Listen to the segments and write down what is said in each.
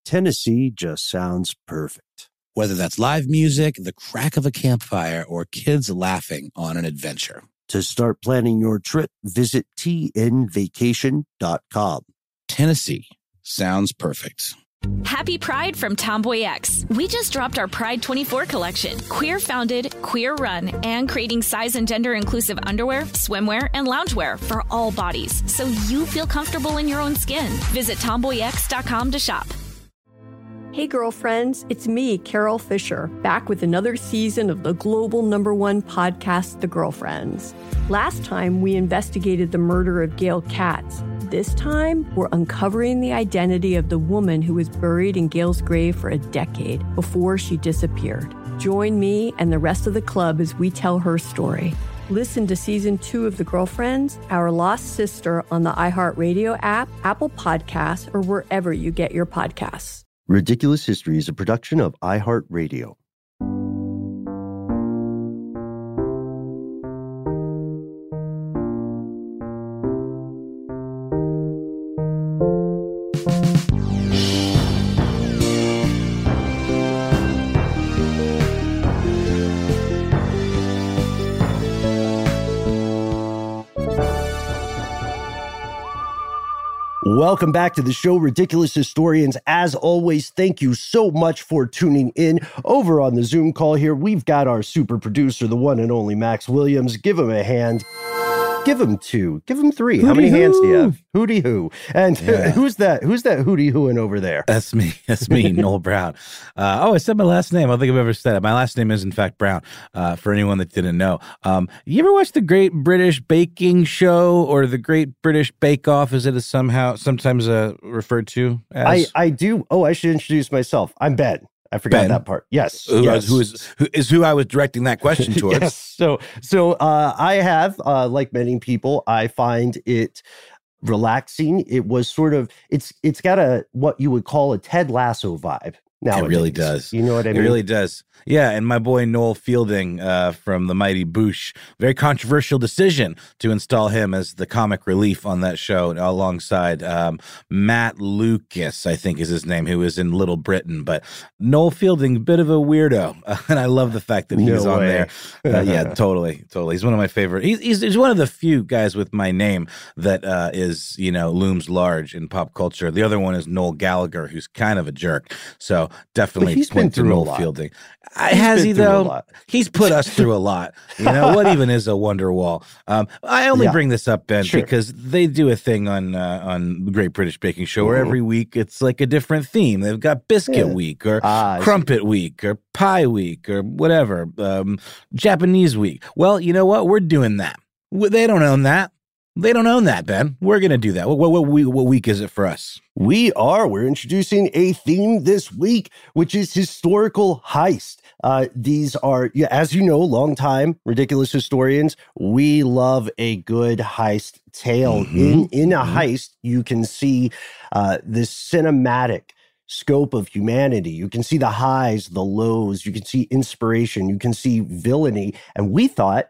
Tennessee just sounds perfect. Whether that's live music, the crack of a campfire, or kids laughing on an adventure. To start planning your trip, visit tnvacation.com. Tennessee sounds perfect. Happy Pride from Tomboy X. We just dropped our Pride 24 collection. Queer founded, queer run, and creating size and gender inclusive underwear, swimwear, and loungewear for all bodies, so you feel comfortable in your own skin. Visit tomboyx.com to shop. Hey girlfriends, it's me, Carol Fisher, back with another season of the global #1 podcast, The Girlfriends. Last time, we investigated the murder of Gail Katz. This time, we're uncovering the identity of the woman who was buried in Gail's grave for a decade before she disappeared. Join me and the rest of the club as we tell her story. Listen to Season 2 of The Girlfriends, Our Lost Sister on the iHeartRadio app, Apple Podcasts, or wherever you get your podcasts. Ridiculous History is a production of iHeartRadio. Welcome back to the show, Ridiculous Historians. As always, thank you so much for tuning in. Over on the Zoom call here, we've got our super producer, the one and only Max Williams. Give him a hand. Give him 2. Give him 3. How many hands do you have? Hooty hoo. And who's that hooty hooing over there? That's me. Noel Brown. I said my last name. I don't think I've ever said it. My last name is, in fact, Brown, for anyone that didn't know. You ever watch the Great British Baking Show or the Great British Bake Off, as it is sometimes referred to as? I do. Oh, I should introduce myself. I'm Ben. I forgot that part. Yes. Who I was directing that question towards. Yes. So I have, like many people, I find it relaxing. It was sort of, it's got what you would call a Ted Lasso vibe. Nowadays. It really does. You know what I mean? It really does. Yeah, and my boy Noel Fielding from the mighty Boosh, very controversial decision to install him as the comic relief on that show alongside Matt Lucas, I think is his name, who is in Little Britain. But Noel Fielding, a bit of a weirdo, and I love the fact that he's on there. Yeah, totally. He's one of my favorite. He's one of the few guys with my name that is, looms large in pop culture. The other one is Noel Gallagher, who's kind of a jerk. So definitely he's been through Noel Fielding. Has he though? He's put us through a lot. What even is a Wonderwall? I only bring this up, Ben, because they do a thing on the Great British Baking Show where every week it's like a different theme. They've got Biscuit Week or Crumpet Week or Pie Week or whatever, Japanese Week. Well, you know what? We're doing that. They don't own that. They don't own that, Ben. We're going to do that. What week is it for us? We're introducing a theme this week, which is historical heist. These are, as you know, long time Ridiculous Historians. We love a good heist tale. In a heist, you can see this cinematic scope of humanity. You can see the highs, the lows. You can see inspiration. You can see villainy. And we thought,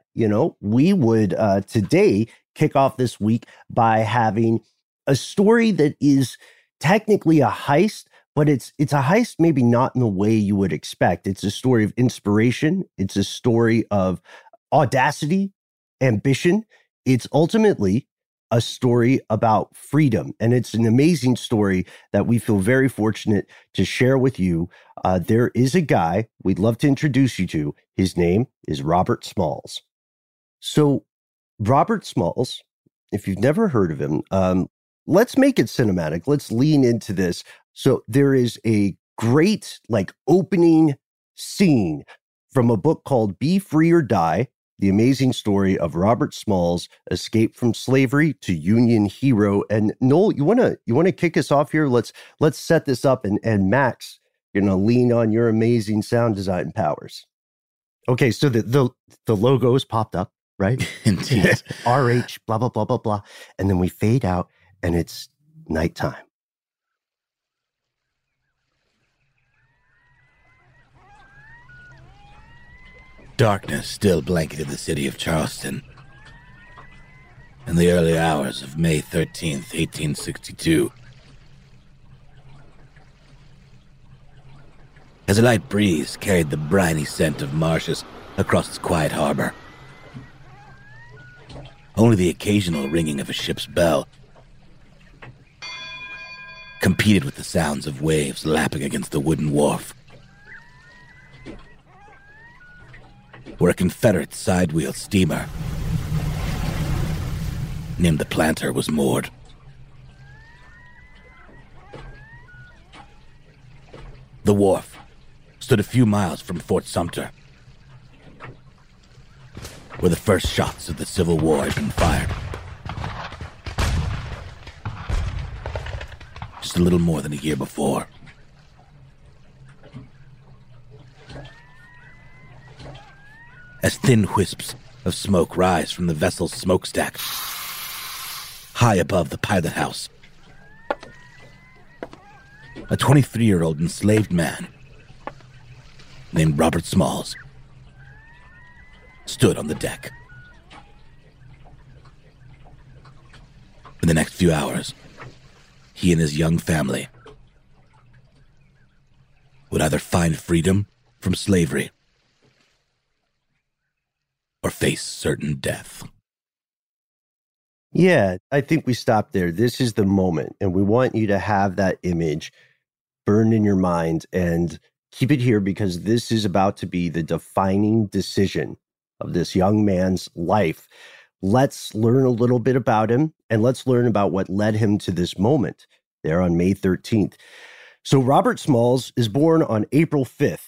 we would today kick off this week by having a story that is technically a heist, but it's a heist maybe not in the way you would expect. It's a story of inspiration. It's a story of audacity, ambition. It's ultimately a story about freedom. And it's an amazing story that we feel very fortunate to share with you. There is a guy we'd love to introduce you to. His name is Robert Smalls. So Robert Smalls, if you've never heard of him, let's make it cinematic. Let's lean into this. So there is a great opening scene from a book called Be Free or Die, the amazing story of Robert Smalls' escape from slavery to Union hero. And Noel, you wanna kick us off here? Let's set this up, and Max, you're gonna lean on your amazing sound design powers. Okay, so the logo is popped up, right? Indeed. RH, blah, blah, blah, blah, blah. And then we fade out and it's nighttime. Darkness still blanketed the city of Charleston. In the early hours of May 13th, 1862. as a light breeze carried the briny scent of marshes across its quiet harbor. Only the occasional ringing of a ship's bell competed with the sounds of waves lapping against the wooden wharf, where a Confederate side-wheel steamer named the Planter was moored. The wharf stood a few miles from Fort Sumter, where the first shots of the Civil War had been fired. Just a little more than a year before. As thin wisps of smoke rise from the vessel's smokestack, high above the pilot house, a 23-year-old enslaved man named Robert Smalls stood on the deck. For the next few hours, he and his young family would either find freedom from slavery or face certain death. Yeah, I think we stop there. This is the moment, and we want you to have that image burned in your mind and keep it here, because this is about to be the defining decision of this young man's life. Let's learn a little bit about him, and let's learn about what led him to this moment there on May 13th. So Robert Smalls is born on April 5th,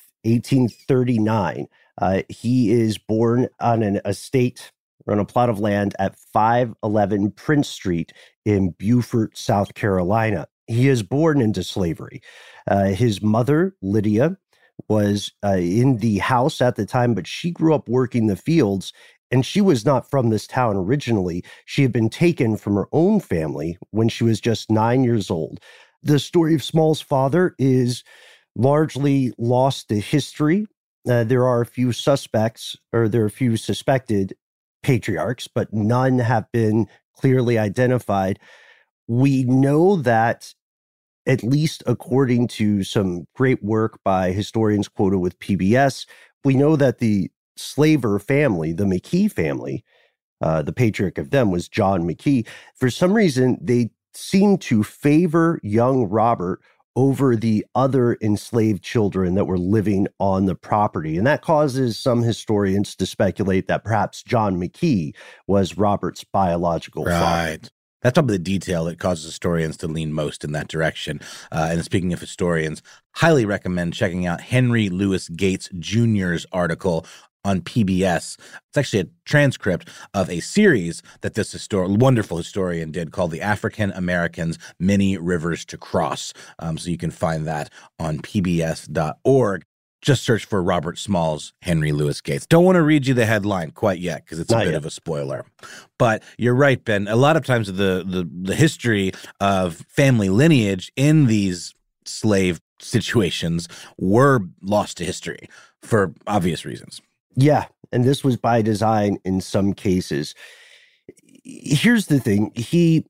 1839. He is born on an estate, on a plot of land at 511 Prince Street in Beaufort, South Carolina. He is born into slavery. His mother, Lydia, was in the house at the time, but she grew up working the fields, and she was not from this town originally. She had been taken from her own family when she was just 9 years old. The story of Small's father is largely lost to history. There are a few suspects, or there are a few suspected patriarchs, but none have been clearly identified. We know that, at least according to some great work by historians quoted with PBS, we know that the slaver family, the McKee family, the patriarch of them was John McKee. For some reason, they seem to favor young Robert over the other enslaved children that were living on the property. And that causes some historians to speculate that perhaps John McKee was Robert's biological father. That's probably the detail that causes historians to lean most in that direction. And speaking of historians, highly recommend checking out Henry Louis Gates Jr.'s article on PBS. It's actually a transcript of a series that this wonderful historian did called The African Americans, Many Rivers to Cross. So you can find that on pbs.org. Just search for Robert Smalls, Henry Louis Gates. Don't want to read you the headline quite yet because it's a bit of a spoiler. But you're right, Ben. A lot of times the history of family lineage in these slave situations were lost to history for obvious reasons. Yeah, and this was by design in some cases. Here's the thing. He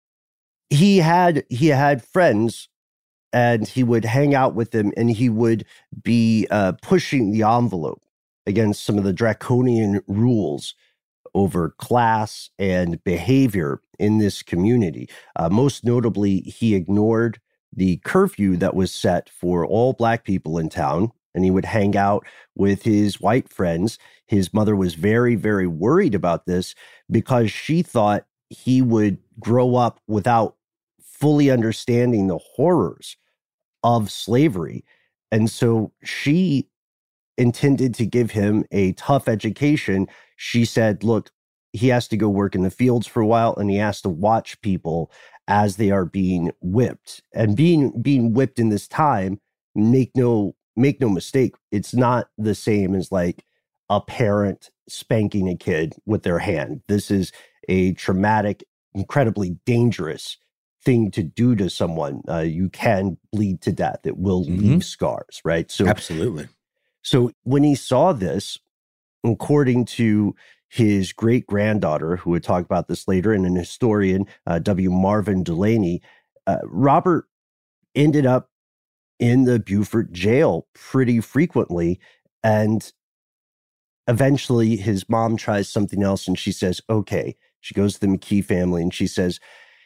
had friends, and he would hang out with them, and he would be pushing the envelope against some of the draconian rules over class and behavior in this community. Most notably, he ignored the curfew that was set for all Black people in town, and he would hang out with his white friends. His mother was very, very worried about this because she thought he would grow up without fully understanding the horrors of slavery. And so she intended to give him a tough education. She said, look, he has to go work in the fields for a while, and he has to watch people as they are being whipped. And being whipped in this time, make no mistake, it's not the same as like a parent spanking a kid with their hand. This is a traumatic, incredibly dangerous thing to do to someone. You can bleed to death. It will leave scars, right? So absolutely. So when he saw this, according to his great-granddaughter, who would talk about this later, and an historian, W. Marvin Delaney, Robert ended up in the Beaufort jail pretty frequently. And eventually his mom tries something else and she says, okay. She goes to the McKee family and she says,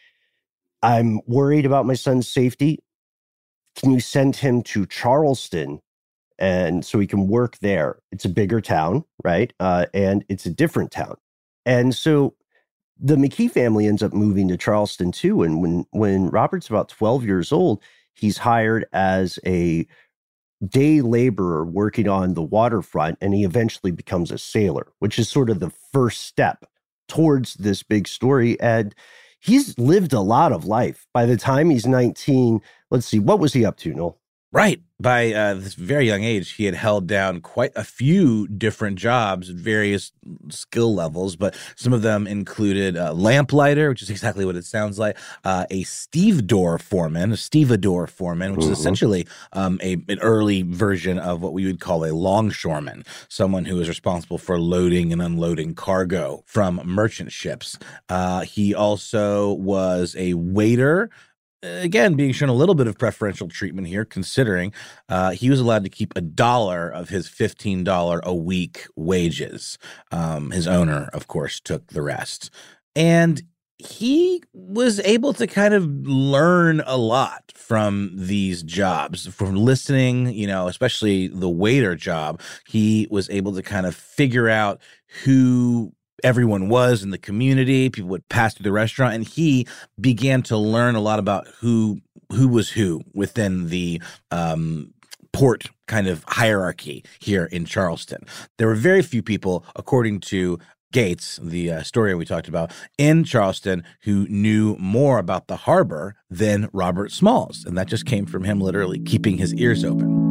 I'm worried about my son's safety. Can you send him to Charleston and so he can work there? It's a bigger town, right? And it's a different town. And so the McKee family ends up moving to Charleston too. And when Robert's about 12 years old, he's hired as a day laborer working on the waterfront, and he eventually becomes a sailor, which is sort of the first step towards this big story. And he's lived a lot of life. By the time he's 19, let's see, what was he up to, Noel? Right. By this very young age, he had held down quite a few different jobs at various skill levels, but some of them included lamplighter, which is exactly what it sounds like, a stevedore foreman, which is essentially an early version of what we would call a longshoreman, someone who is responsible for loading and unloading cargo from merchant ships. He also was a waiter. Again, being shown a little bit of preferential treatment here, considering he was allowed to keep $1 of his $15 a week wages. His owner, of course, took the rest. And he was able to kind of learn a lot from these jobs, from listening, especially the waiter job. He was able to kind of figure out who everyone was in the community. People would pass through the restaurant, and he began to learn a lot about who was who within the port kind of hierarchy here in Charleston. There were very few people, according to Gates, the historian we talked about, in Charleston who knew more about the harbor than Robert Smalls, and that just came from him literally keeping his ears open.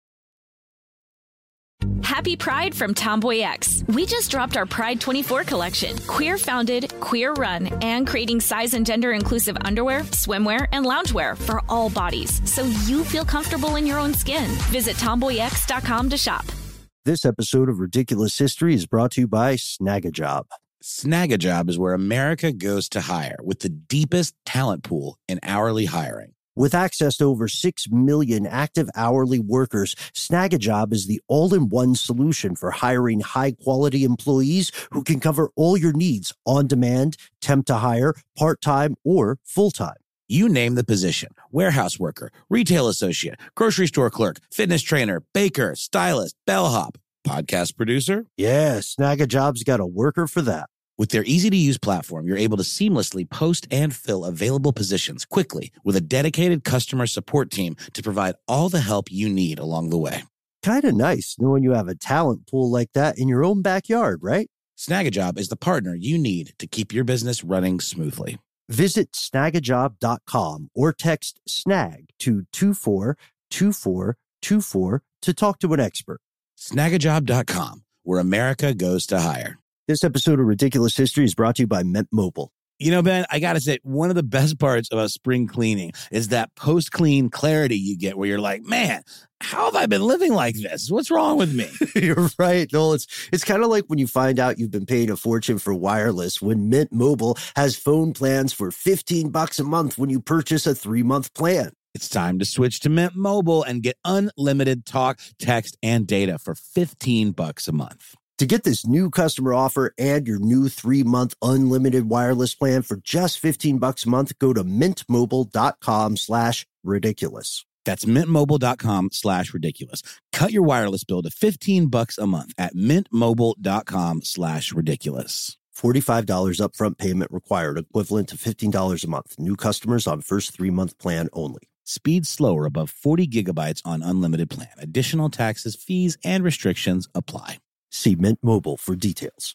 Happy Pride from Tomboy X. We just dropped our Pride 24 collection. Queer founded, queer run, and creating size and gender inclusive underwear, swimwear, and loungewear for all bodies, so you feel comfortable in your own skin. Visit tomboyx.com to shop. This episode of Ridiculous History is brought to you by Snagajob. Snagajob is where America goes to hire, with the deepest talent pool in hourly hiring. With access to over 6 million active hourly workers, Snagajob is the all-in-one solution for hiring high-quality employees who can cover all your needs on demand, temp to hire, part-time, or full-time. You name the position: warehouse worker, retail associate, grocery store clerk, fitness trainer, baker, stylist, bellhop, podcast producer. Yeah, Snagajob's got a worker for that. With their easy-to-use platform, you're able to seamlessly post and fill available positions quickly with a dedicated customer support team to provide all the help you need along the way. Kind of nice knowing you have a talent pool like that in your own backyard, right? Snagajob is the partner you need to keep your business running smoothly. Visit snagajob.com or text SNAG to 242424 to talk to an expert. Snagajob.com, where America goes to hire. This episode of Ridiculous History is brought to you by Mint Mobile. You know, Ben, I got to say, one of the best parts about spring cleaning is that post-clean clarity you get where you're like, man, how have I been living like this? What's wrong with me? You're right, Noel. It's kind of like when you find out you've been paying a fortune for wireless when Mint Mobile has phone plans for $15 a month when you purchase a 3-month plan. It's time to switch to Mint Mobile and get unlimited talk, text, and data for $15 a month. To get this new customer offer and your new 3-month unlimited wireless plan for just $15 a month, go to mintmobile.com/ridiculous. That's mintmobile.com/ridiculous. Cut your wireless bill to $15 a month at mintmobile.com/ridiculous. $45 upfront payment required, equivalent to $15 a month. New customers on first 3-month plan only. Speed slower above 40 gigabytes on unlimited plan. Additional taxes, fees, and restrictions apply. See Mint Mobile for details.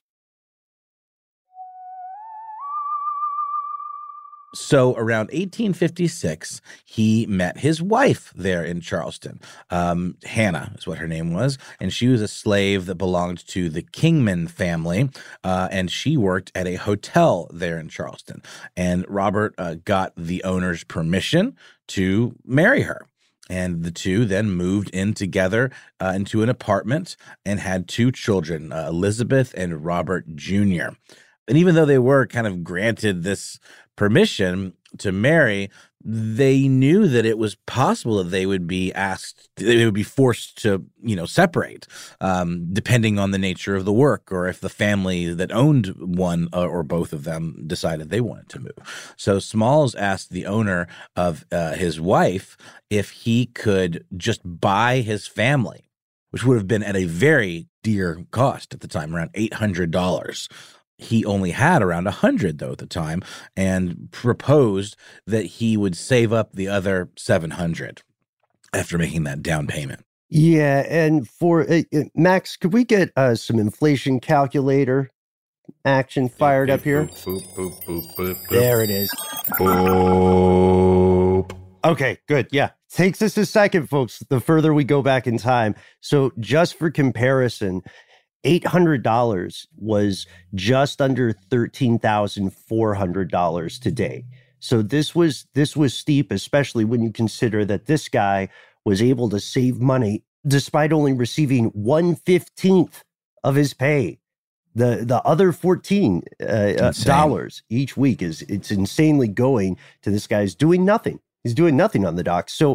So around 1856, he met his wife there in Charleston. Hannah is what her name was. And she was a slave that belonged to the Kingman family. And she worked at a hotel there in Charleston. And Robert got the owner's permission to marry her. And the two then moved in together into an apartment and had 2 children, Elizabeth and Robert Jr. And even though they were kind of granted this permission to marry, they knew that it was possible that they would be forced to, separate, depending on the nature of the work, or if the family that owned one or both of them decided they wanted to move. So Smalls asked the owner of his wife if he could just buy his family, which would have been at a very dear cost at the time, around $800. He only had around 100 though at the time, and proposed that he would save up the other 700 after making that down payment. Yeah, and for Max, could we get some inflation calculator action fired up here? There it is. Okay, good. Yeah. Takes us a second, folks, the further we go back in time. So just for comparison, $800 was just under $13,400 today. So this was steep, especially when you consider that this guy was able to save money despite only receiving 1/15 of his pay. The other $14 dollars each week it's insanely going to this guy's doing nothing. He's doing nothing on the dock. So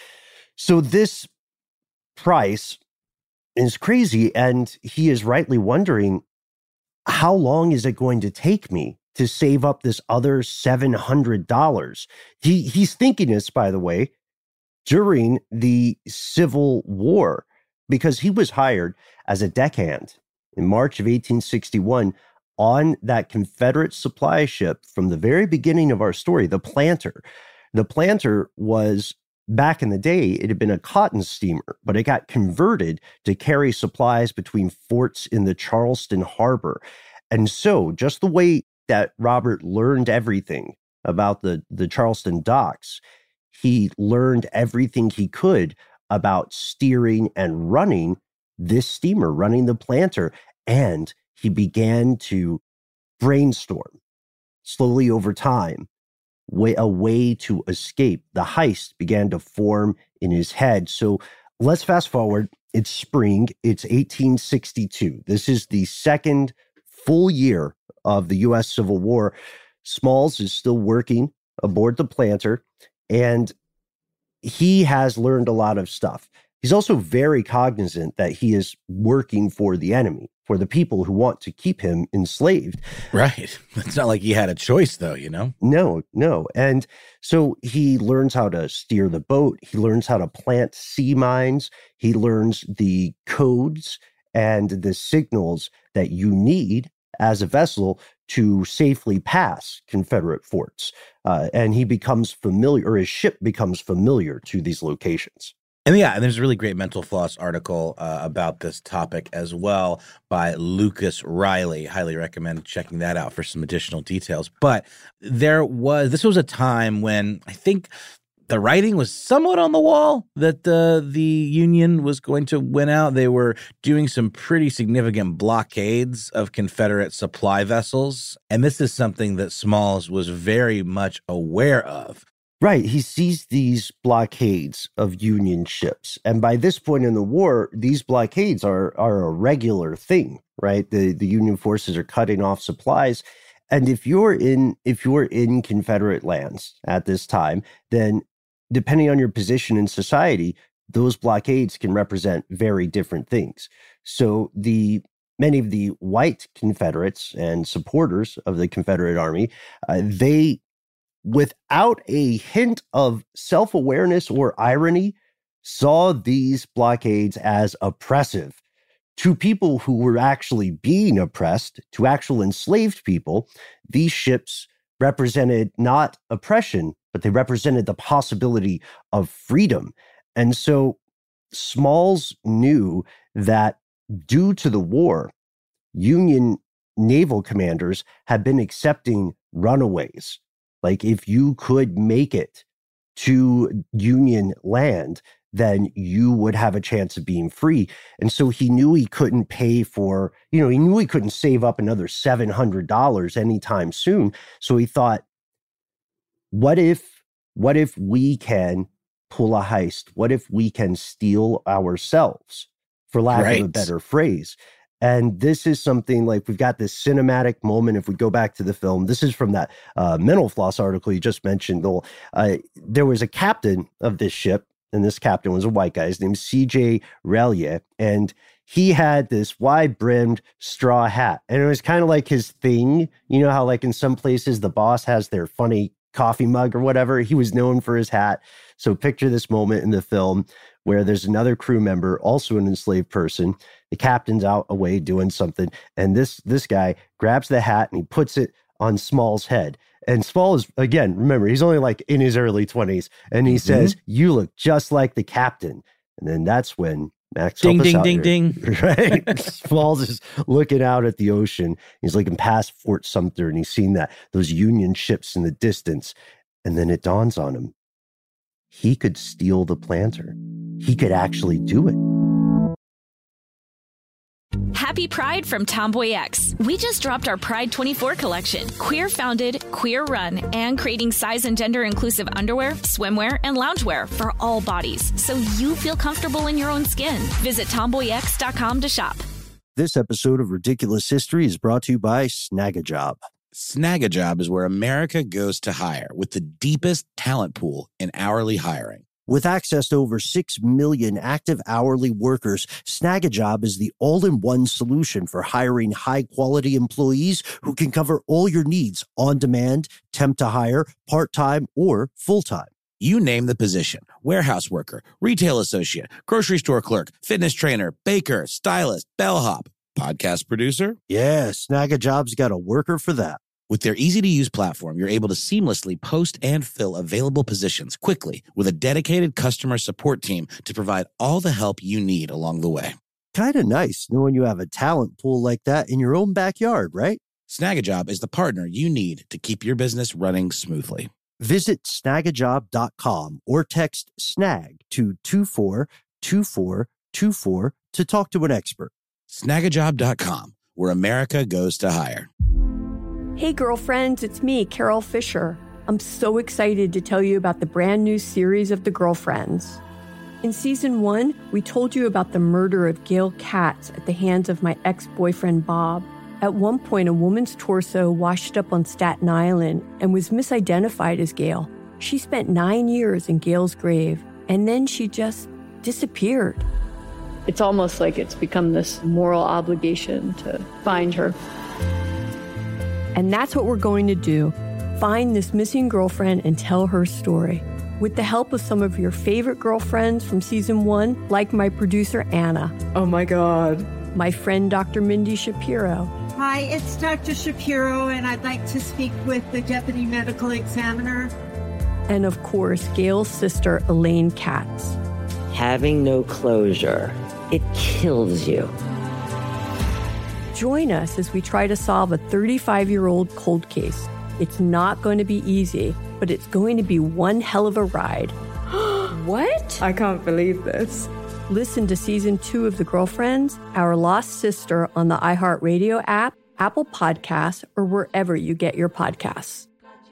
this price is crazy, and he is rightly wondering, how long is it going to take me to save up this other $700? He's thinking this, by the way, during the Civil War, because he was hired as a deckhand in March of 1861 on that Confederate supply ship from the very beginning of our story, the Planter. The Planter was, back in the day, it had been a cotton steamer, but it got converted to carry supplies between forts in the Charleston harbor. And so just the way that Robert learned everything about the Charleston docks, he learned everything he could about steering and running this steamer, running the Planter. And he began to brainstorm slowly over time a way to escape. The heist began to form in his head. So let's fast forward. It's spring. It's 1862. This is the second full year of the U.S. Civil War. Smalls is still working aboard the Planter, and he has learned a lot of stuff. He's also very cognizant that he is working for the enemy, for the people who want to keep him enslaved. Right. It's not like he had a choice, though, No. And so he learns how to steer the boat. He learns how to plant sea mines. He learns the codes and the signals that you need as a vessel to safely pass Confederate forts. And he becomes familiar, or his ship becomes familiar to these locations. And there's a really great Mental Floss article about this topic as well by Lucas Riley. Highly recommend checking that out for some additional details. But this was a time when I think the writing was somewhat on the wall that the Union was going to win out. They were doing some pretty significant blockades of Confederate supply vessels. And this is something that Smalls was very much aware of. Right. He sees these blockades of Union ships. And by this point in the war, these blockades are a regular thing, right? The Union forces are cutting off supplies. And if you're in Confederate lands at this time, then depending on your position in society, those blockades can represent very different things. So many of the white Confederates and supporters of the Confederate Army, they, without a hint of self-awareness or irony, saw these blockades as oppressive. To people who were actually being oppressed, to actual enslaved people, these ships represented not oppression, but they represented the possibility of freedom. And so Smalls knew that due to the war, Union naval commanders had been accepting runaways. Like, if you could make it to Union land, then you would have a chance of being free. And so he knew he couldn't pay for, he knew he couldn't save up another $700 anytime soon. So he thought, what if we can pull a heist? What if we can steal ourselves, for lack of a better phrase? And this is something like we've got this cinematic moment. If we go back to the film, this is from that Mental Floss article you just mentioned. There was a captain of this ship, and this captain was a white guy. His name is C.J. Relier, and he had this wide-brimmed straw hat. And it was kind of like his thing. You know how like in some places the boss has their funny coffee mug or whatever? He was known for his hat. So picture this moment in the film where there's another crew member, also an enslaved person. The captain's out away doing something. And this guy grabs the hat and he puts it on Small's head. And Small is, again, remember, he's only like in his early 20s. And he says, "You look just like the captain." And then that's when Max, ding, ding, ding. Right? Smalls is looking out at the ocean. He's looking past Fort Sumter and he's seen those Union ships in the distance. And then it dawns on him. He could steal the planter. He could actually do it. Happy Pride from Tomboy X. We just dropped our Pride 24 collection. Queer founded, queer run, and creating size and gender inclusive underwear, swimwear, and loungewear for all bodies, so you feel comfortable in your own skin. Visit tomboyx.com to shop. This episode of Ridiculous History is brought to you by Snagajob. Snagajob is where America goes to hire, with the deepest talent pool in hourly hiring. With access to over 6 million active hourly workers, Snagajob is the all-in-one solution for hiring high-quality employees who can cover all your needs on demand, temp to hire, part-time, or full-time. You name the position: warehouse worker, retail associate, grocery store clerk, fitness trainer, baker, stylist, bellhop, podcast producer. Yeah, Snagajob's got a worker for that. With their easy-to-use platform, you're able to seamlessly post and fill available positions quickly with a dedicated customer support team to provide all the help you need along the way. Kind of nice knowing you have a talent pool like that in your own backyard, right? Snagajob is the partner you need to keep your business running smoothly. Visit snagajob.com or text SNAG to 242424 to talk to an expert. Snagajob.com, where America goes to hire. Hey, girlfriends, it's me, Carol Fisher. I'm so excited to tell you about the brand new series of The Girlfriends. In season 1, we told you about the murder of Gail Katz at the hands of my ex-boyfriend, Bob. At one point, a woman's torso washed up on Staten Island and was misidentified as Gail. She spent 9 years in Gail's grave, and then she just disappeared. It's almost like it's become this moral obligation to find her. And that's what we're going to do. Find this missing girlfriend and tell her story. With the help of some of your favorite girlfriends from season 1, like my producer, Anna. Oh my God. My friend, Dr. Mindy Shapiro. Hi, it's Dr. Shapiro, and I'd like to speak with the Deputy Medical Examiner. And of course, Gail's sister, Elaine Katz. Having no closure, it kills you. Join us as we try to solve a 35-year-old cold case. It's not going to be easy, but it's going to be one hell of a ride. What? I can't believe this. Listen to season 2 of The Girlfriends, Our Lost Sister on the iHeartRadio app, Apple Podcasts, or wherever you get your podcasts.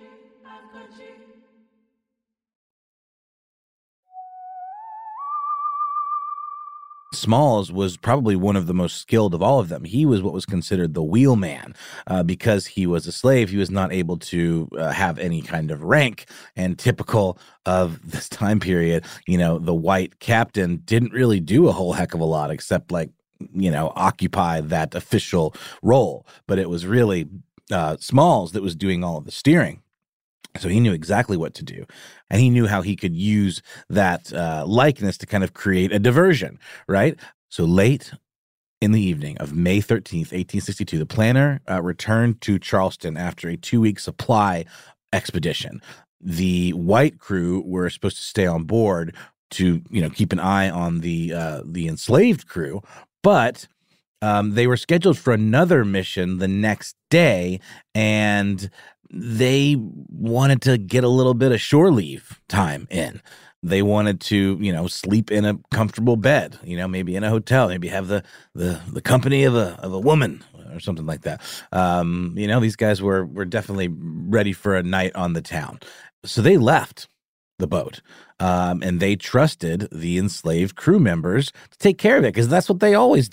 Smalls was probably one of the most skilled of all of them. He was what was considered the wheelman. Because he was a slave, he was not able to have any kind of rank. And typical of this time period, the white captain didn't really do a whole heck of a lot except occupy that official role. But it was really Smalls that was doing all of the steering. So he knew exactly what to do, and he knew how he could use that likeness to kind of create a diversion, right? So late in the evening of May 13th, 1862, the planner returned to Charleston after a 2-week supply expedition. The white crew were supposed to stay on board to, keep an eye on the enslaved crew, but they were scheduled for another mission the next day, and they wanted to get a little bit of shore leave time in. They wanted to, sleep in a comfortable bed, maybe in a hotel, maybe have the company of a woman or something like that. These guys were definitely ready for a night on the town. So they left the boat, and they trusted the enslaved crew members to take care of it because that's what they always did.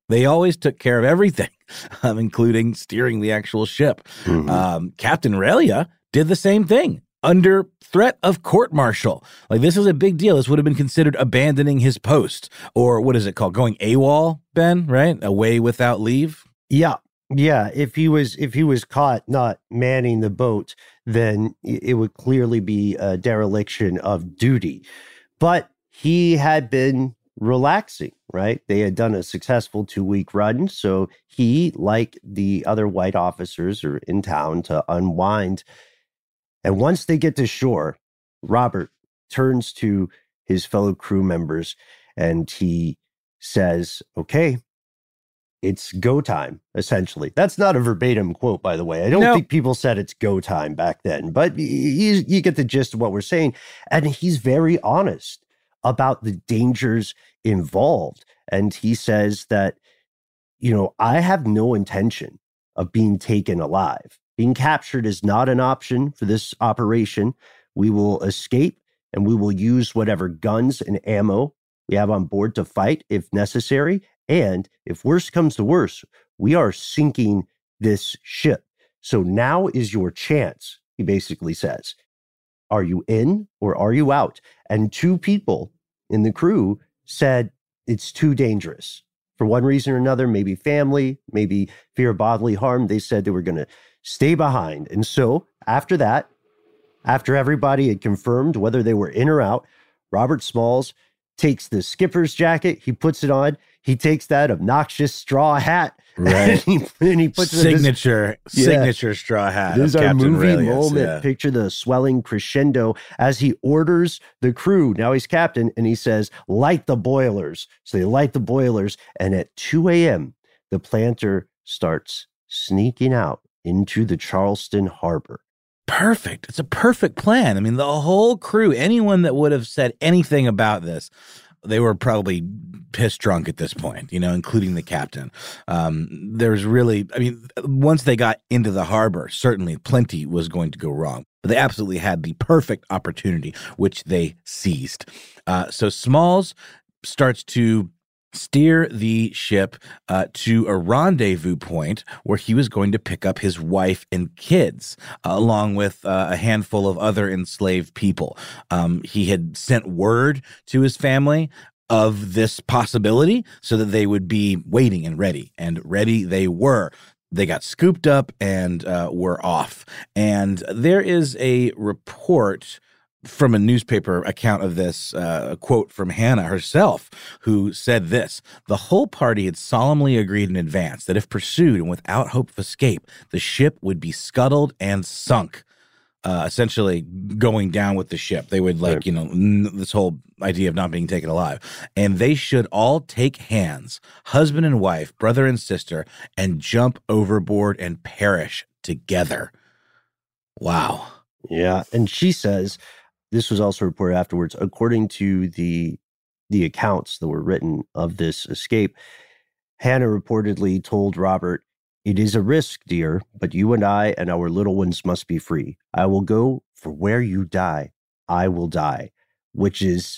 They always took care of everything, including steering the actual ship. Captain Relia did the same thing under threat of court-martial. Like, this is a big deal. This would have been considered abandoning his post, or what is it called? Going AWOL, Ben, right? Away without leave? Yeah. Yeah. If he was caught not manning the boat, then it would clearly be a dereliction of duty. But he had been relaxing, right? They had done a successful 2-week run. So he, like the other white officers, are in town to unwind. And once they get to shore, Robert turns to his fellow crew members and he says, okay, it's go time, essentially. That's not a verbatim quote, by the way. I don't think people said it's go time back then, but you get the gist of what we're saying. And he's very honest about the dangers involved. And he says that, I have no intention of being taken alive. Being captured is not an option for this operation. We will escape and we will use whatever guns and ammo we have on board to fight if necessary. And if worse comes to worse, we are sinking this ship. So now is your chance, he basically says. Are you in or are you out? And 2 people in the crew said it's too dangerous. For one reason or another, maybe family, maybe fear of bodily harm. They said they were going to stay behind. And so after that, after everybody had confirmed whether they were in or out, Robert Smalls takes the skipper's jacket, he puts it on, he takes that obnoxious straw hat, right? and he puts signature straw hat. This is our Captain movie Aurelius, moment. Yeah. Picture the swelling crescendo as he orders the crew. Now he's captain, and he says, light the boilers. So they light the boilers, and at 2 a.m., the planter starts sneaking out into the Charleston harbor. Perfect. It's a perfect plan. I mean, the whole crew, anyone that would have said anything about this, they were probably pissed drunk at this point, including the captain. There's really, once they got into the harbor, certainly plenty was going to go wrong. But they absolutely had the perfect opportunity, which they seized. So Smalls starts to steer the ship to a rendezvous point where he was going to pick up his wife and kids, along with a handful of other enslaved people. He had sent word to his family of this possibility so that they would be waiting and ready they were. They got scooped up and were off. And there is a report from a newspaper account of this, a quote from Hannah herself, who said this: the whole party had solemnly agreed in advance that if pursued and without hope of escape, the ship would be scuttled and sunk, essentially going down with the ship. They would this whole idea of not being taken alive. And they should all take hands, husband and wife, brother and sister, and jump overboard and perish together. Wow. Yeah. And she says, this was also reported afterwards, according to the accounts that were written of this escape, Hannah reportedly told Robert, "It is a risk, dear, but you and I and our little ones must be free. I will go for where you die, I will die," which is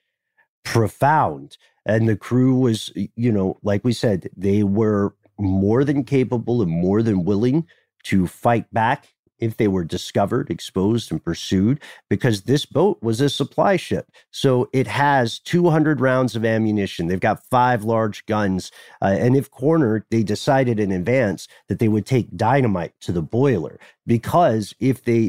profound. And the crew was, like we said, they were more than capable and more than willing to fight back if they were discovered, exposed, and pursued, because this boat was a supply ship. So it has 200 rounds of ammunition. They've got 5 large guns. And if cornered, they decided in advance that they would take dynamite to the boiler, because if they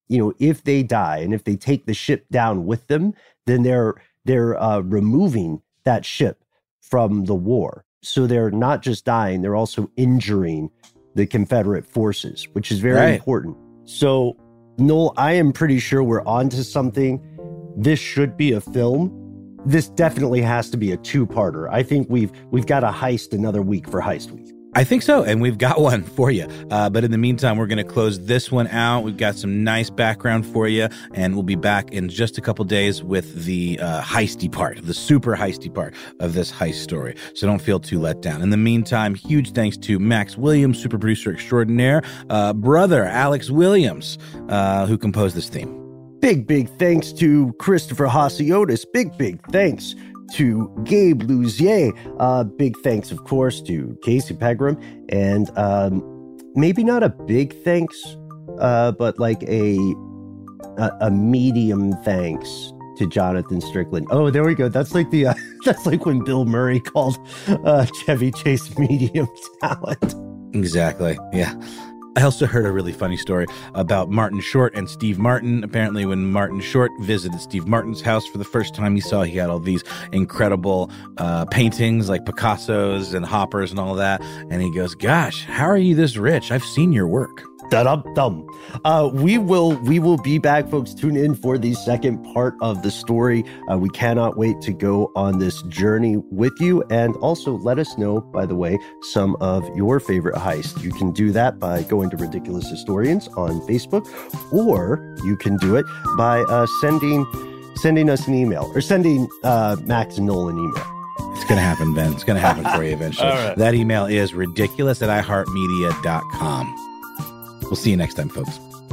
die and if they take the ship down with them, then they're removing that ship from the war. So they're not just dying, they're also injuring the Confederate forces, which is very important. So, Noel, I am pretty sure we're onto something. This should be a film. This definitely has to be a 2-parter. I think we've got to heist another week for Heist Week. I think so, and we've got one for you. But in the meantime, we're going to close this one out. We've got some nice background for you, and we'll be back in just a couple days with the heisty part, the super heisty part of this heist story. So don't feel too let down. In the meantime, huge thanks to Max Williams, super producer extraordinaire, brother Alex Williams, who composed this theme. Big thanks to Christopher Hasiotis. Big thanks to Gabe Luzier. Big thanks, of course, to Casey Pegram. And maybe not a big thanks, but like a medium thanks to Jonathan Strickland. Oh, there we go. That's like the that's like when Bill Murray called Chevy Chase medium talent. Exactly. Yeah. I also heard a really funny story about Martin Short and Steve Martin. Apparently, when Martin Short visited Steve Martin's house for the first time, he had all these incredible paintings like Picasso's and Hoppers and all that. And he goes, "Gosh, how are you this rich? I've seen your work." Da-dum-dum. We will be back, folks. Tune in for the second part of the story. We cannot wait to go on this journey with you. And also let us know, by the way, some of your favorite heists. You can do that by going to Ridiculous Historians on Facebook, or you can do it by sending us an email, or sending Max and Noel an email. It's going to happen, Ben. It's going to happen for you eventually. Right. That email is ridiculous@iheartmedia.com. We'll see you next time, folks.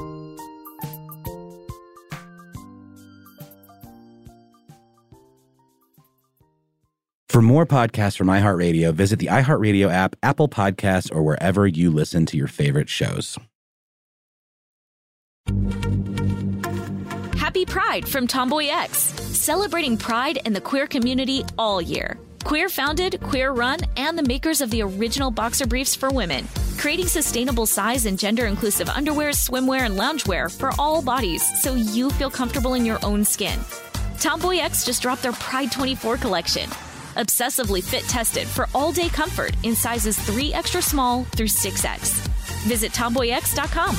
For more podcasts from iHeartRadio, visit the iHeartRadio app, Apple Podcasts, or wherever you listen to your favorite shows. Happy Pride from Tomboy X, celebrating pride and the queer community all year. Queer founded, queer run, and the makers of the original boxer briefs for women, creating sustainable size and gender inclusive underwear, swimwear, and loungewear for all bodies so you feel comfortable in your own skin. Tomboy X just dropped their Pride 24 collection, obsessively fit tested for all day comfort in sizes 3 extra small through 6X. Visit tomboyx.com.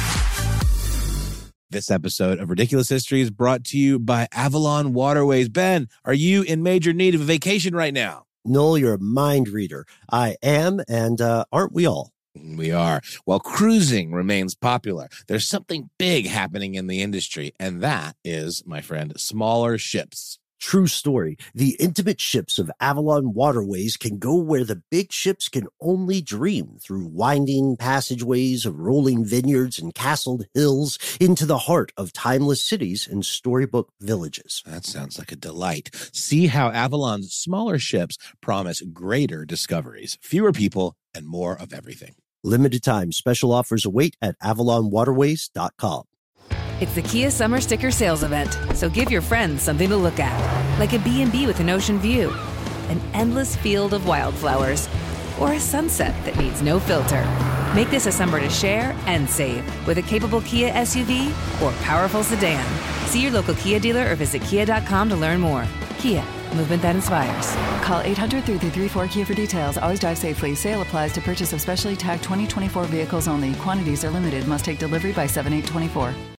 This episode of Ridiculous History is brought to you by Avalon Waterways. Ben, are you in major need of a vacation right now? Noel, you're a mind reader. I am, and aren't we all? We are. While cruising remains popular, there's something big happening in the industry, and that is, my friend, smaller ships. True story. The intimate ships of Avalon Waterways can go where the big ships can only dream, through winding passageways of rolling vineyards and castled hills into the heart of timeless cities and storybook villages. That sounds like a delight. See how Avalon's smaller ships promise greater discoveries, fewer people, and more of everything. Limited time special offers await at avalonwaterways.com. It's the Kia Summer Sticker Sales Event, so give your friends something to look at, like a B&B with an ocean view, an endless field of wildflowers, or a sunset that needs no filter. Make this a summer to share and save with a capable Kia SUV or powerful sedan. See your local Kia dealer or visit kia.com to learn more. Kia, movement that inspires. Call 800-3334-KIA for details. Always drive safely. Sale applies to purchase of specially tagged 2024 vehicles only. Quantities are limited. Must take delivery by 7/8/24.